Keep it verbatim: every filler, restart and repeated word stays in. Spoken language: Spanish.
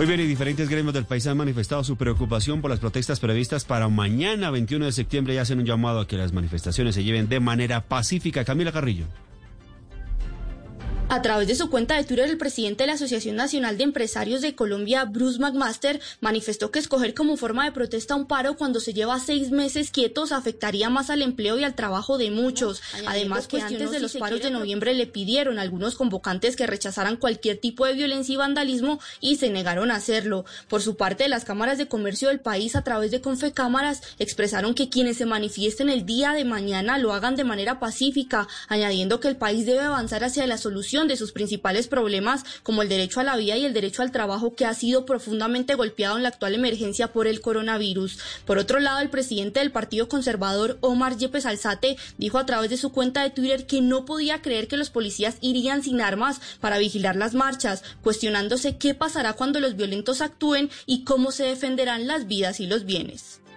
Muy bien, y diferentes gremios del país han manifestado su preocupación por las protestas previstas para mañana, veintiuno de septiembre, y hacen un llamado a que las manifestaciones se lleven de manera pacífica. Camila Carrillo. A través de su cuenta de Twitter, el presidente de la Asociación Nacional de Empresarios de Colombia, Bruce McMaster, manifestó que escoger como forma de protesta un paro cuando se lleva seis meses quietos afectaría más al empleo y al trabajo de muchos. Además, que antes de los paros de noviembre le pidieron a algunos convocantes que rechazaran cualquier tipo de violencia y vandalismo y se negaron a hacerlo. Por su parte, las cámaras de comercio del país, a través de Confecámaras, expresaron que quienes se manifiesten el día de mañana lo hagan de manera pacífica, añadiendo que el país debe avanzar hacia la solución de sus principales problemas, como el derecho a la vida y el derecho al trabajo, que ha sido profundamente golpeado en la actual emergencia por el coronavirus. Por otro lado, el presidente del Partido Conservador, Omar Yepes Alzate, dijo a través de su cuenta de Twitter que no podía creer que los policías irían sin armas para vigilar las marchas, cuestionándose qué pasará cuando los violentos actúen y cómo se defenderán las vidas y los bienes.